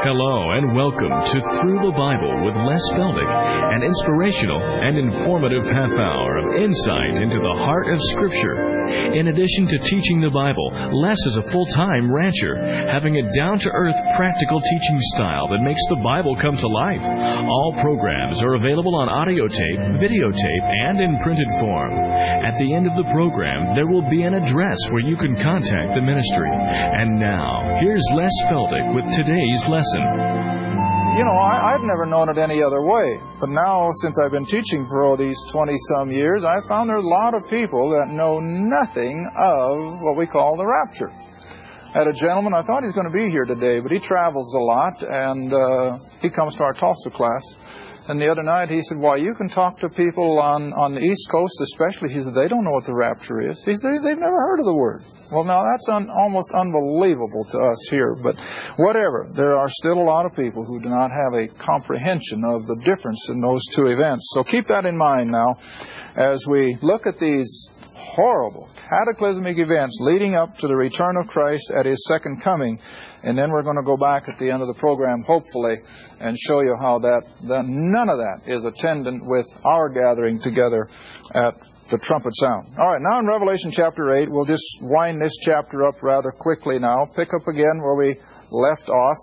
Hello and welcome to Through the Bible with Les Feldick, an inspirational and informative half hour of insight into the heart of Scripture. In addition to teaching the Bible, Les is a full-time rancher, having a down-to-earth, practical teaching style that makes the Bible come to life. All programs are available on audio tape, videotape, and in printed form. At the end of the program, there will be an address where you can contact the ministry. And now, here's Les Feldick with today's lesson. You know, I've never known it any other way. But now, since I've been teaching for all these 20-some years, I've found there are a lot of people that know nothing of what we call the rapture. I had a gentleman, I thought he was going to be here today, but he travels a lot, and he comes to our Tulsa class. And the other night he said, "Why, you can talk to people on the East Coast especially." He said, "They don't know what the rapture is." He said, "They've never heard of the word." Well, now that's almost unbelievable to us here, but whatever. There are still a lot of people who do not have a comprehension of the difference in those two events. So keep that in mind now as we look at these horrible, cataclysmic events leading up to the return of Christ at His second coming. And then we're going to go back at the end of the program, hopefully, and show you how that none of that is attendant with our gathering together at the trumpet sound. All right, now in Revelation chapter 8, we'll just wind this chapter up rather quickly now. Pick up again where we left off,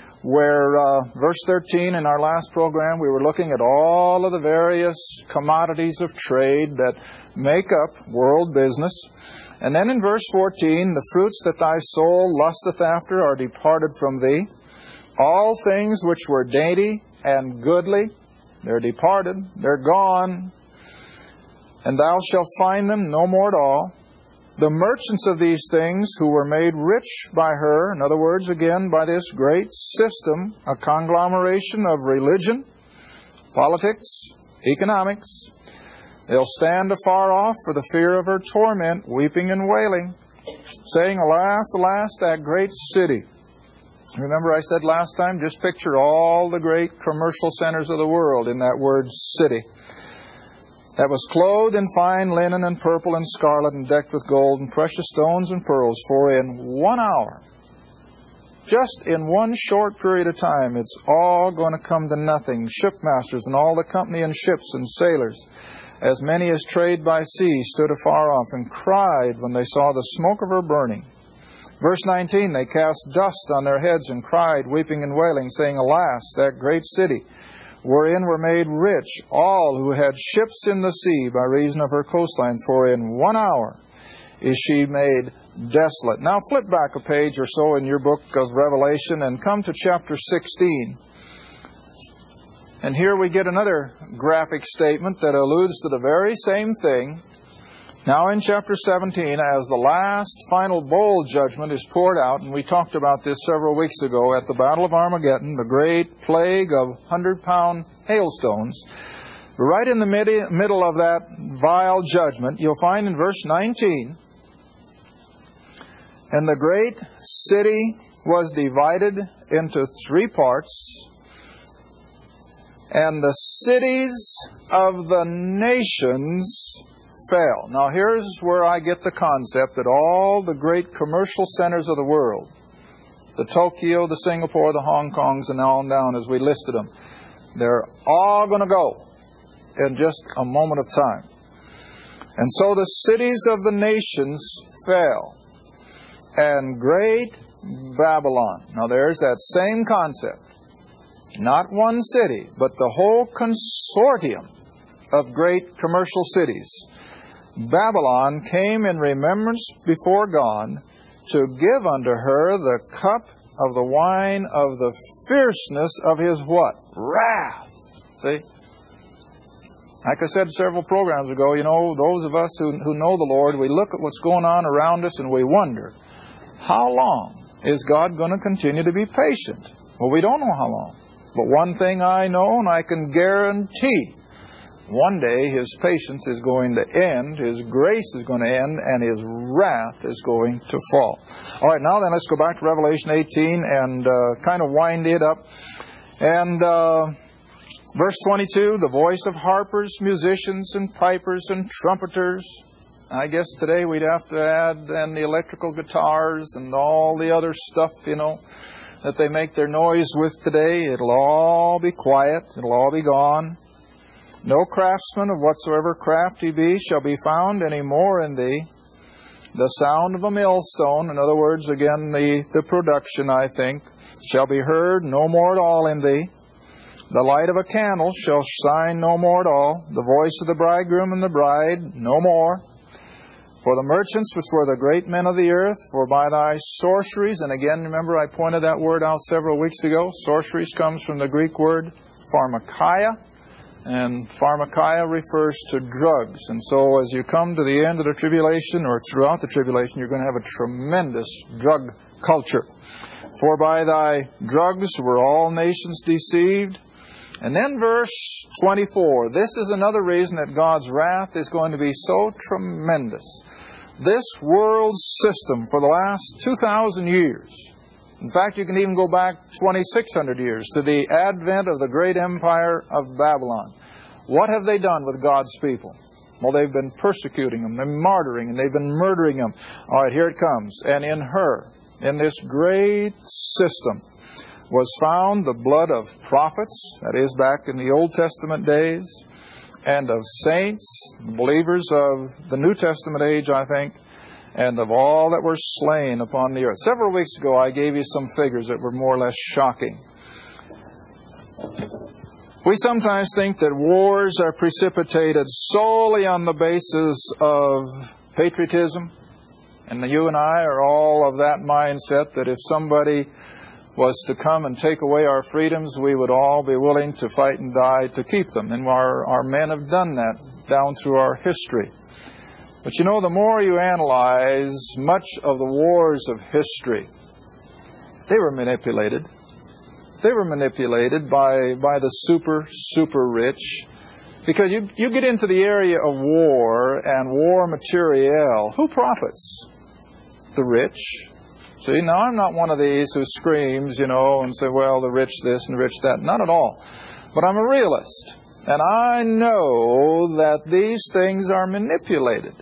where verse 13 in our last program, we were looking at all of the various commodities of trade that make up world business. And then in verse 14, the fruits that thy soul lusteth after are departed from thee. All things which were dainty and goodly, they're departed, they're gone, and thou shalt find them no more at all. The merchants of these things who were made rich by her, in other words, again, by this great system, a conglomeration of religion, politics, economics, they'll stand afar off for the fear of her torment, weeping and wailing, saying, "Alas, alas, that great city." Remember I said last time, just picture all the great commercial centers of the world in that word city. That was clothed in fine linen and purple and scarlet and decked with gold and precious stones and pearls. For in 1 hour, just in one short period of time, it's all going to come to nothing. Shipmasters and all the company and ships and sailors, as many as trade by sea, stood afar off and cried when they saw the smoke of her burning. Verse 19, they cast dust on their heads and cried, weeping and wailing, saying, "Alas, that great city, wherein were made rich all who had ships in the sea by reason of her coastline, for in 1 hour is she made desolate." Now flip back a page or so in your book of Revelation and come to chapter 16. And here we get another graphic statement that alludes to the very same thing. Now in chapter 17, as the last final bowl judgment is poured out, and we talked about this several weeks ago at the Battle of Armageddon, the great plague of 100-pound hailstones, right in the middle of that vile judgment, you'll find in verse 19, "And the great city was divided into 3 parts, and the cities of the nations fell." Now here's where I get the concept that all the great commercial centers of the world, the Tokyo, the Singapore, the Hong Kongs, and on down as we listed them, they're all going to go in just a moment of time. And so the cities of the nations fell, and great Babylon. Now there's that same concept. Not one city, but the whole consortium of great commercial cities. Babylon came in remembrance before God to give unto her the cup of the wine of the fierceness of His what? Wrath. See? Like I said several programs ago, you know, those of us who know the Lord, we look at what's going on around us and we wonder, how long is God going to continue to be patient? Well, we don't know how long. But one thing I know and I can guarantee, one day His patience is going to end, His grace is going to end, and His wrath is going to fall. All right, now then let's go back to Revelation 18 and kind of wind it up. And verse 22, the voice of harpers, musicians, and pipers, and trumpeters. I guess today we'd have to add and the electrical guitars and all the other stuff, you know. that they make their noise with today, it'll all be quiet, it'll all be gone. No craftsman of whatsoever craft he be shall be found any more in thee. The sound of a millstone, in other words, again, the production, I think, shall be heard no more at all in thee. The light of a candle shall shine no more at all. The voice of the bridegroom and the bride no more. For the merchants which were the great men of the earth, for by thy sorceries, and again, remember I pointed that word out several weeks ago. Sorceries comes from the Greek word pharmakia, and pharmakia refers to drugs. And so as you come to the end of the tribulation, or throughout the tribulation, you're going to have a tremendous drug culture. For by thy drugs were all nations deceived. And then verse 24. This is another reason that God's wrath is going to be so tremendous. This world system for the last 2,000 years, in fact, you can even go back 2,600 years to the advent of the great empire of Babylon. What have they done with God's people? Well, they've been persecuting them, they've been martyring, and they've been murdering them. All right, here it comes. And in her, in this great system, was found the blood of prophets, that is, back in the Old Testament days, and of saints, believers of the New Testament age, I think, and of all that were slain upon the earth. Several weeks ago, I gave you some figures that were more or less shocking. We sometimes think that wars are precipitated solely on the basis of patriotism, and you and I are all of that mindset that if somebody was to come and take away our freedoms, we would all be willing to fight and die to keep them. And our men have done that down through our history. But you know, the more you analyze much of the wars of history, they were manipulated. They were manipulated by the super rich. Because you get into the area of war and war materiel, who profits? The rich. See, now I'm not one of these who screams, and say, well, the rich this and the rich that. Not at all. But I'm a realist. And I know that these things are manipulated.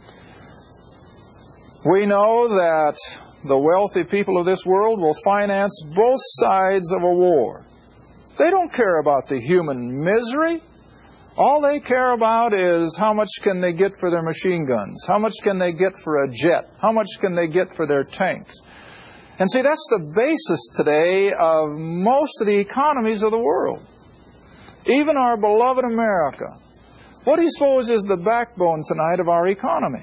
We know that the wealthy people of this world will finance both sides of a war. They don't care about the human misery. All they care about is how much can they get for their machine guns? How much can they get for a jet? How much can they get for their tanks? And see, that's the basis today of most of the economies of the world. Even our beloved America. What do you suppose is the backbone tonight of our economy?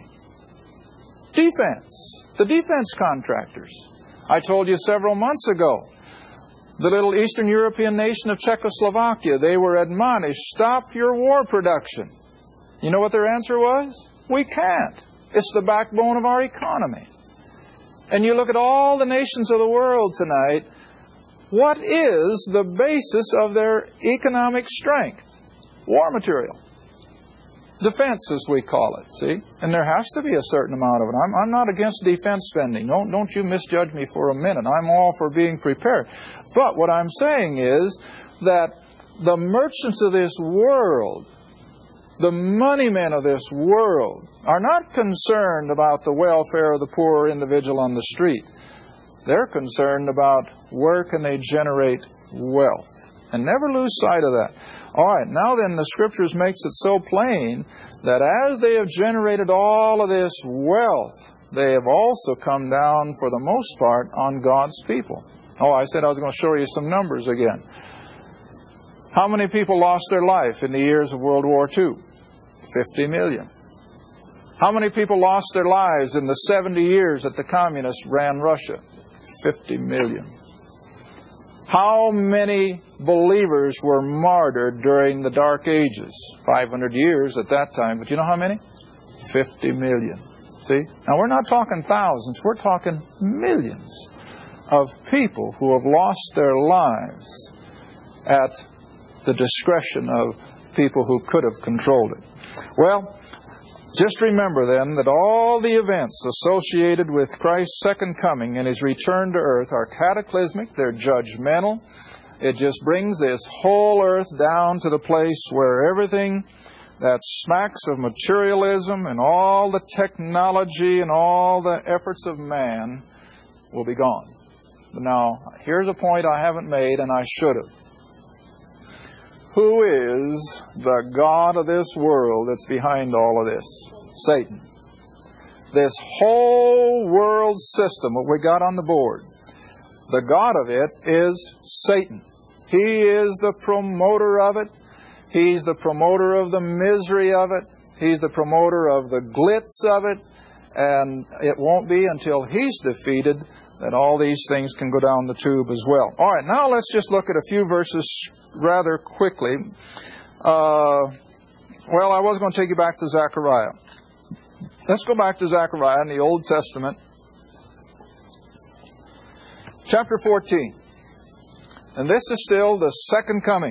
Defense. The defense contractors. I told you several months ago, the little Eastern European nation of Czechoslovakia, they were admonished, stop your war production. You know what their answer was? We can't. It's the backbone of our economy. And you look at all the nations of the world tonight, what is the basis of their economic strength? War material. Defense, as we call it, see? And there has to be a certain amount of it. I'm not against defense spending. Don't you misjudge me for a minute. I'm all for being prepared. But what I'm saying is that the merchants of this world, the money men of this world, are not concerned about the welfare of the poor individual on the street. They're concerned about where can they generate wealth. And never lose sight of that. All right, now then, the Scriptures makes it so plain that as they have generated all of this wealth, they have also come down, for the most part, on God's people. Oh, I said I was going to show you some numbers again. How many people lost their life in the years of World War II? 50 million. How many people lost their lives in the 70 years that the communists ran Russia? 50 million. How many believers were martyred during the Dark Ages? 500 years at that time. But you know how many? 50 million. See? Now we're not talking thousands. We're talking millions of people who have lost their lives at the discretion of people who could have controlled it. Well, just remember then that all the events associated with Christ's second coming and His return to earth are cataclysmic, they're judgmental. It just brings this whole earth down to the place where everything that smacks of materialism and all the technology and all the efforts of man will be gone. Now, here's a point I haven't made, and I should have. Who is the god of this world that's behind all of this? Satan. This whole world system that we got on the board, the god of it is Satan. He is the promoter of it. He's the promoter of the misery of it. He's the promoter of the glitz of it. And it won't be until he's defeated that all these things can go down the tube as well. All right, now let's just look at a few verses rather quickly. Well, I was going to take you back to Zechariah. Let's go back to Zechariah in the Old Testament. Chapter 14. And this is still the second coming.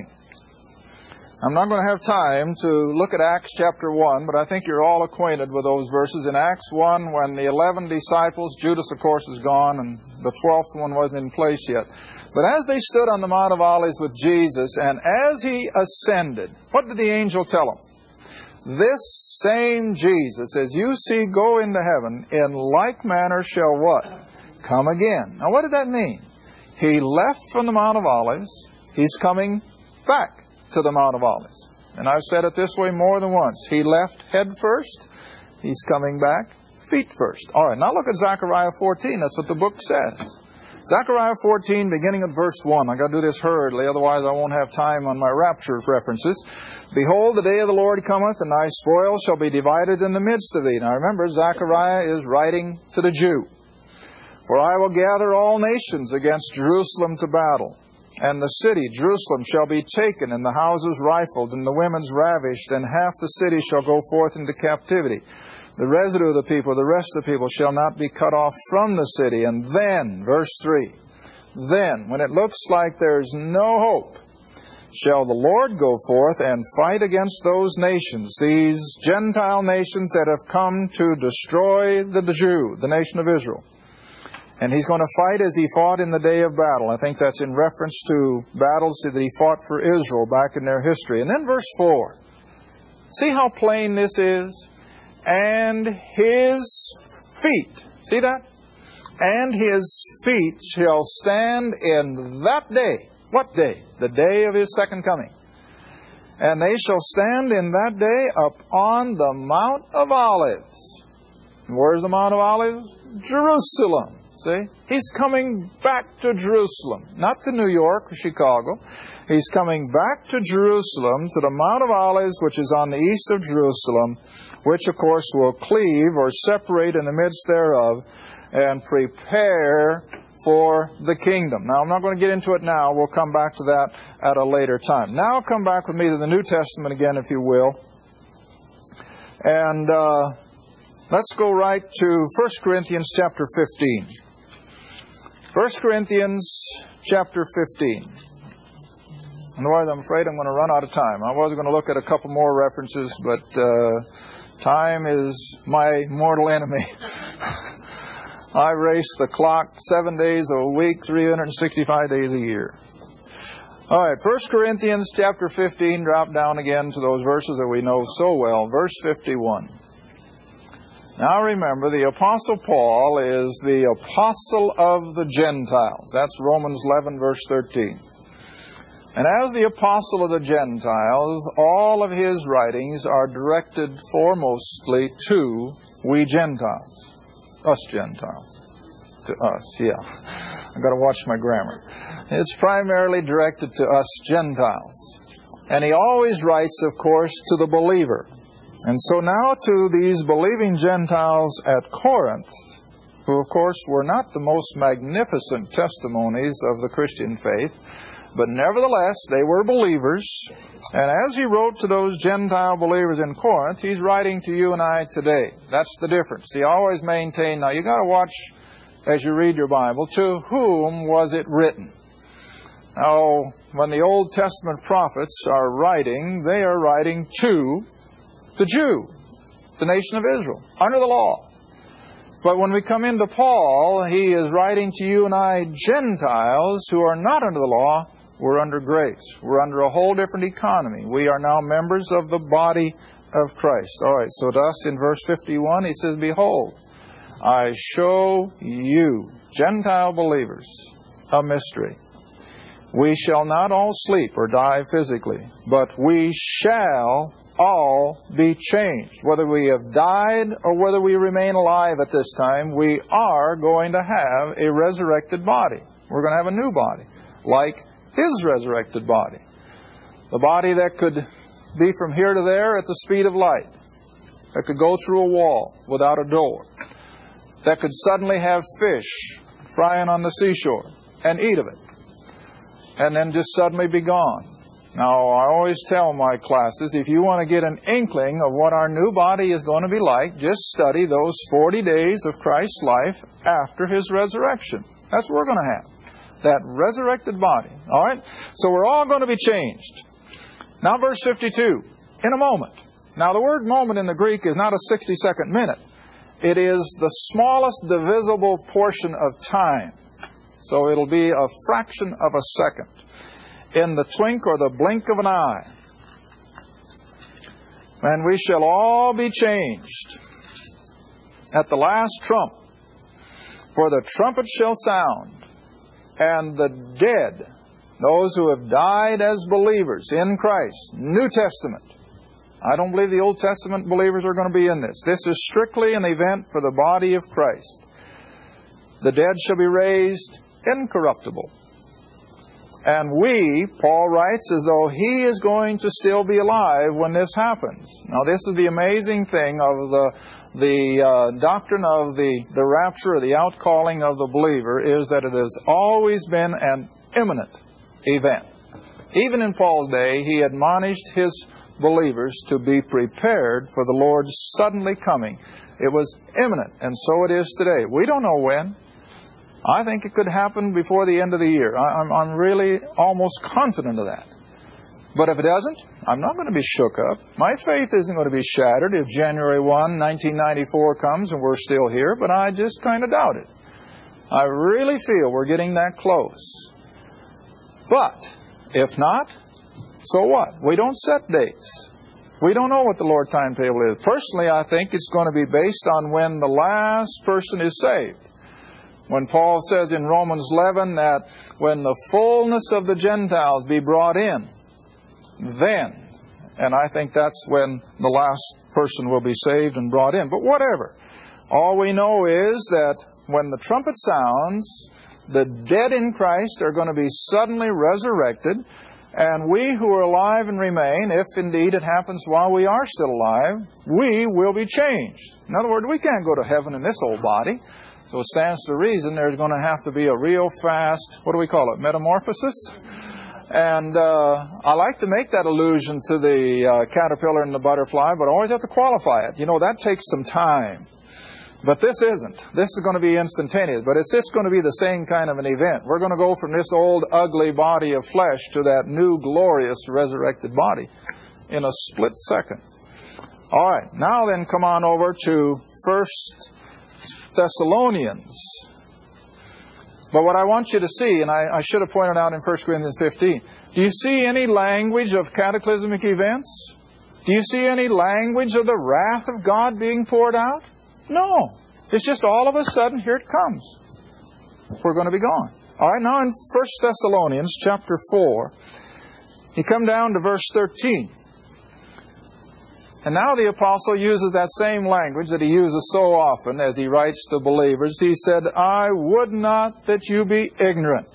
I'm not going to have time to look at Acts chapter 1, but I think you're all acquainted with those verses. In Acts 1, when the 11 disciples, Judas, of course, is gone, and the 12th one wasn't in place yet. But as they stood on the Mount of Olives with Jesus, and as He ascended, what did the angel tell him? This same Jesus, as you see go into heaven, in like manner shall what? Come again. Now what did that mean? He left from the Mount of Olives. He's coming back to the Mount of Olives. And I've said it this way more than once. He left head first. He's coming back feet first. All right, now look at Zechariah 14. That's what the book says. Zechariah 14, beginning at verse 1. I've got to do this hurriedly, otherwise I won't have time on my rapture references. Behold, the day of the Lord cometh, and thy spoil shall be divided in the midst of thee. Now remember, Zechariah is writing to the Jew. For I will gather all nations against Jerusalem to battle. And the city, Jerusalem, shall be taken, and the houses rifled, and the women's ravished, and half the city shall go forth into captivity. The residue of the people, the rest of the people, shall not be cut off from the city. And then, verse 3, then, when it looks like there's no hope, shall the Lord go forth and fight against those nations, these Gentile nations that have come to destroy the Jew, the nation of Israel. And He's going to fight as He fought in the day of battle. I think that's in reference to battles that He fought for Israel back in their history. And then verse 4. See how plain this is? And His feet. See that? And His feet shall stand in that day. What day? The day of His second coming. And they shall stand in that day upon the Mount of Olives. And where's the Mount of Olives? Jerusalem. See? He's coming back to Jerusalem. Not to New York or Chicago. He's coming back to Jerusalem, to the Mount of Olives, which is on the east of Jerusalem, which, of course, will cleave or separate in the midst thereof and prepare for the kingdom. Now, I'm not going to get into it now. We'll come back to that at a later time. Now, come back with me to the New Testament again, if you will. And let's go right to 1 Corinthians chapter 15. 1 Corinthians chapter 15. Otherwise, I'm afraid I'm going to run out of time. I was going to look at a couple more references, but time is my mortal enemy. I race the clock 7 days a week, 365 days a year. All right, 1 Corinthians chapter 15, drop down again to those verses that we know so well. Verse 51. Now remember, the Apostle Paul is the Apostle of the Gentiles. That's Romans 11, verse 13. And as the Apostle of the Gentiles, all of his writings are directed foremostly to we Gentiles. Us Gentiles. To us, yeah. I've got to watch my grammar. It's primarily directed to us Gentiles. And he always writes, of course, to the believer. And so now to these believing Gentiles at Corinth, who of course were not the most magnificent testimonies of the Christian faith, but nevertheless they were believers. And as he wrote to those Gentile believers in Corinth, he's writing to you and I today. That's the difference. He always maintained, now you got to watch as you read your Bible, to whom was it written? Now, when the Old Testament prophets are writing, they are writing to the Jew, the nation of Israel, under the law. But when we come into Paul, he is writing to you and I, Gentiles, who are not under the law. We're under grace. We're under a whole different economy. We are now members of the body of Christ. All right, so to us in verse 51, he says, behold, I show you, Gentile believers, a mystery. We shall not all sleep or die physically, but we shall all be changed. Whether we have died or whether we remain alive at this time, we are going to have a resurrected body. We're going to have a new body, like His resurrected body. The body that could be from here to there at the speed of light, that could go through a wall without a door, that could suddenly have fish frying on the seashore and eat of it, and then just suddenly be gone. Now, I always tell my classes, if you want to get an inkling of what our new body is going to be like, just study those 40 days of Christ's life after His resurrection. That's what we're going to have, that resurrected body. All right? So we're all going to be changed. Now, verse 52, in a moment. Now, the word moment in the Greek is not a 60-second minute. It is the smallest divisible portion of time. So it'll be a fraction of a second. In the twink or the blink of an eye. And we shall all be changed at the last trump. For the trumpet shall sound, and the dead, those who have died as believers in Christ, New Testament. I don't believe the Old Testament believers are going to be in this. This is strictly an event for the body of Christ. The dead shall be raised incorruptible. And we, Paul writes, as though he is going to still be alive when this happens. Now, this is the amazing thing of the doctrine of the rapture, or the outcalling of the believer, is that it has always been an imminent event. Even in Paul's day, he admonished his believers to be prepared for the Lord's suddenly coming. It was imminent, and so it is today. We don't know when. I think it could happen before the end of the year. I'm really almost confident of that. But if it doesn't, I'm not going to be shook up. My faith isn't going to be shattered if January 1, 1994 comes and we're still here, but I just kind of doubt it. I really feel we're getting that close. But if not, so what? We don't set dates. We don't know what the Lord's timetable is. Personally, I think it's going to be based on when the last person is saved. When Paul says in Romans 11 that when the fullness of the Gentiles be brought in, then, and I think that's when the last person will be saved and brought in. But whatever. All we know is that when the trumpet sounds, the dead in Christ are going to be suddenly resurrected, and we who are alive and remain, if indeed it happens while we are still alive, we will be changed. In other words, we can't go to heaven in this old body. So it stands to reason there's going to have to be a real fast, what do we call it, metamorphosis? And I like to make that allusion to the caterpillar and the butterfly, but I always have to qualify it. You know, that takes some time. But this isn't. This is going to be instantaneous. But it's just going to be the same kind of an event. We're going to go from this old, ugly body of flesh to that new, glorious, resurrected body in a split second. All right. Now then, come on over to 1 Thessalonians. But what I want you to see, and I should have pointed out in 1 Corinthians 15, do you see any language of cataclysmic events? Do you see any language of the wrath of God being poured out? No. It's just all of a sudden, here it comes. We're going to be gone. All right, now in 1 Thessalonians chapter 4, you come down to verse 13. And now the apostle uses that same language that he uses so often as he writes to believers. He said, I would not that you be ignorant.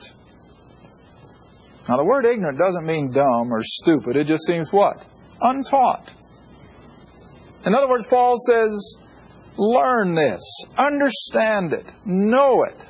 Now the word ignorant doesn't mean dumb or stupid. It just seems what? Untaught. In other words, Paul says, learn this, understand it, know it.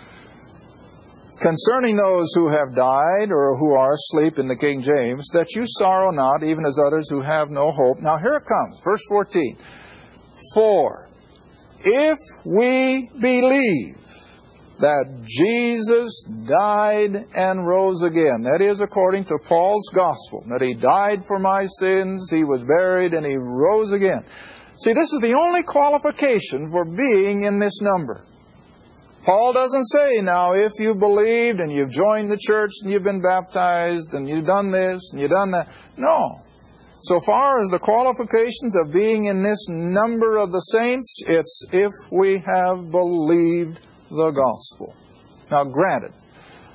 Concerning those who have died or who are asleep in the King James, that you sorrow not, even as others who have no hope. Now here it comes, verse 14. For if we believe that Jesus died and rose again, that is according to Paul's gospel, that He died for my sins, He was buried, and He rose again. See, this is the only qualification for being in this number. Paul doesn't say, now, if you believed and you've joined the church and you've been baptized and you've done this and you've done that. No. So far as the qualifications of being in this number of the saints, it's if we have believed the gospel. Now, granted,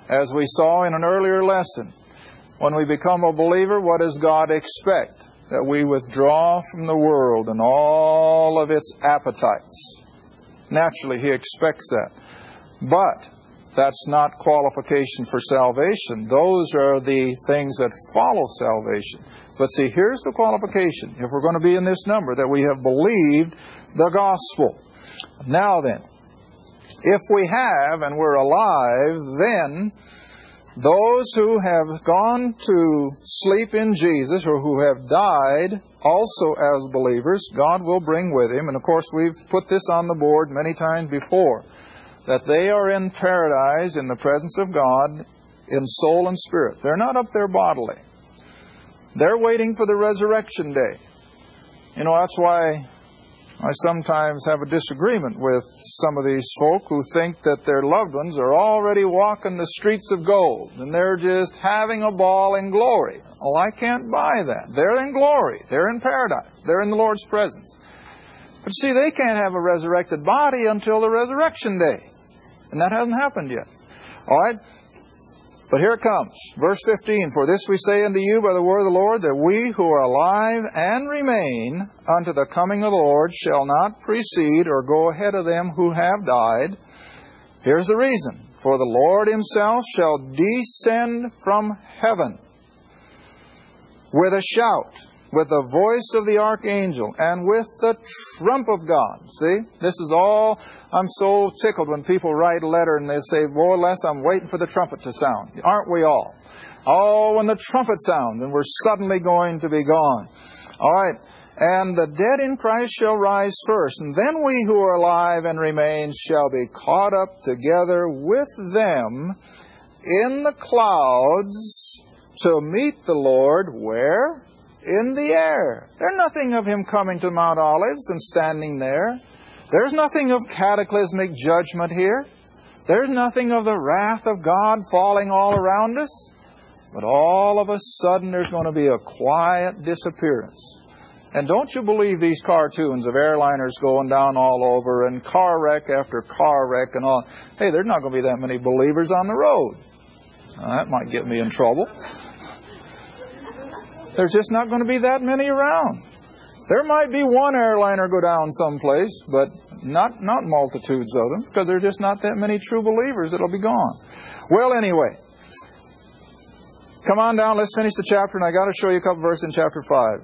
As we saw in an earlier lesson, when we become a believer, what does God expect? That we withdraw from the world and all of its appetites. Naturally, He expects that. But that's not qualification for salvation. Those are the things that follow salvation. But see, here's the qualification, if we're going to be in this number, that we have believed the gospel. Now then, if we have and we're alive, then those who have gone to sleep in Jesus or who have died also as believers, God will bring with Him. And of course, we've put this on the board many times before, that they are in paradise in the presence of God in soul and spirit. They're not up there bodily. They're waiting for the resurrection day. You know, that's why I sometimes have a disagreement with some of these folk who think that their loved ones are already walking the streets of gold and they're just having a ball in glory. Oh, I can't buy that. They're in glory. They're in paradise. They're in the Lord's presence. But see, they can't have a resurrected body until the resurrection day. And that hasn't happened yet. All right? But here it comes. Verse 15, "For this we say unto you by the word of the Lord, that we who are alive and remain unto the coming of the Lord shall not precede or go ahead of them who have died." Here's the reason. "For the Lord Himself shall descend from heaven with a shout, with the voice of the archangel, and with the trump of God." See? This is all... I'm so tickled when people write a letter and they say, "Boy, Les, I'm waiting for the trumpet to sound." Aren't we all? Oh, when the trumpet sounds, and we're suddenly going to be gone. All right. "And the dead in Christ shall rise first, and then we who are alive and remain shall be caught up together with them in the clouds to meet the Lord." Where? In the air. There's nothing of Him coming to Mount Olives and standing there. There's nothing of cataclysmic judgment here. There's nothing of the wrath of God falling all around us. But all of a sudden there's going to be a quiet disappearance. And don't you believe these cartoons of airliners going down all over and car wreck after car wreck and all. Hey, there's not going to be that many believers on the road. Now, that might get me in trouble. There's just not going to be that many around. There might be one airliner go down someplace, but not multitudes of them, because there's just not that many true believers that'll be gone. Well, anyway, come on down, let's finish the chapter, and I got to show you a couple verses in chapter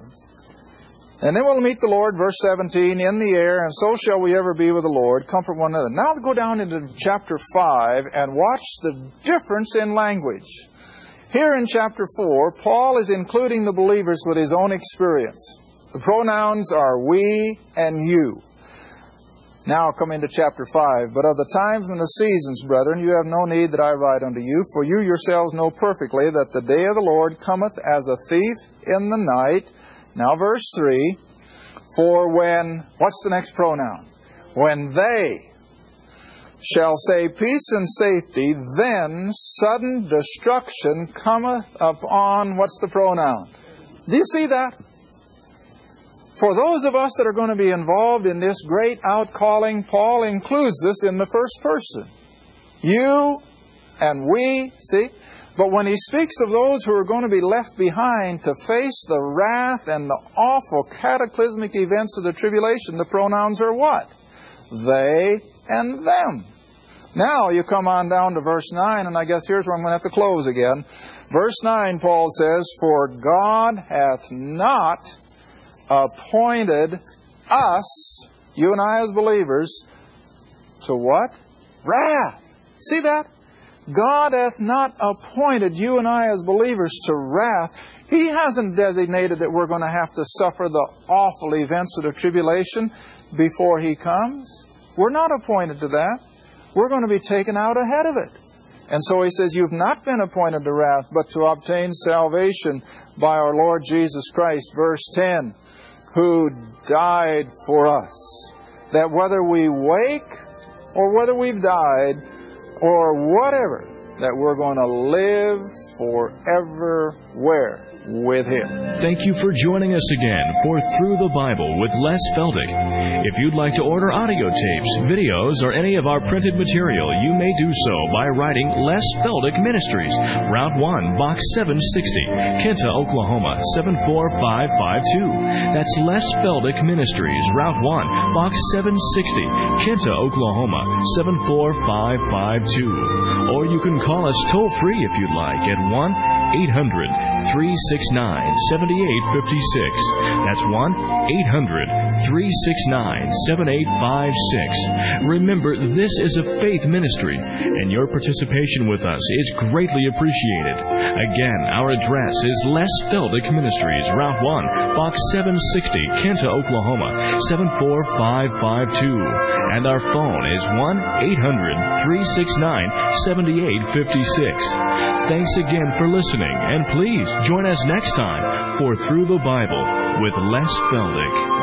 5. "And then we'll meet the Lord," verse 17, "in the air, and so shall we ever be with the Lord. Comfort one another." Now go down into chapter 5 and watch the difference in language. Here in chapter 4, Paul is including the believers with his own experience. The pronouns are we and you. Now come into chapter 5. "But of the times and the seasons, brethren, you have no need that I write unto you, for you yourselves know perfectly that the day of the Lord cometh as a thief in the night." Now verse 3, "For when," what's the next pronoun? "When they shall say peace and safety, then sudden destruction cometh upon," what's the pronoun? Do you see that? For those of us that are going to be involved in this great outcalling, Paul includes this in the first person. You and we, see? But when he speaks of those who are going to be left behind to face the wrath and the awful cataclysmic events of the tribulation, the pronouns are what? They and them. Now you come on down to verse 9, and I guess here's where I'm going to have to close again. Verse 9, Paul says, "For God hath not appointed us," you and I as believers, "to what? Wrath." See that? God hath not appointed you and I as believers to wrath. He hasn't designated that we're going to have to suffer the awful events of the tribulation before He comes. We're not appointed to that. We're going to be taken out ahead of it. And so he says, "You've not been appointed to wrath, but to obtain salvation by our Lord Jesus Christ." Verse 10, "Who died for us, that whether we wake or whether we've died or whatever, that we're going to live forever where? With Him. Thank you for joining us again for Through the Bible with Les Feldick. If you'd like to order audio tapes, videos, or any of our printed material, you may do so by writing Les Feldick Ministries, Route 1, Box 760, Kenta, Oklahoma 74552. That's Les Feldick Ministries, Route 1, Box 760, Kenta, Oklahoma 74552. Or you can call us toll-free if you'd like at 1-800-369-7856. That's 1-800-369-7856. Remember, this is a faith ministry, and your participation with us is greatly appreciated. Again, our address is Les Feldick Ministries, Route 1, Box 760, Kenta, Oklahoma 74552. And our phone is 1-800-369-7856. Thanks again for listening, and please join us next time for Through the Bible with Les Feldick.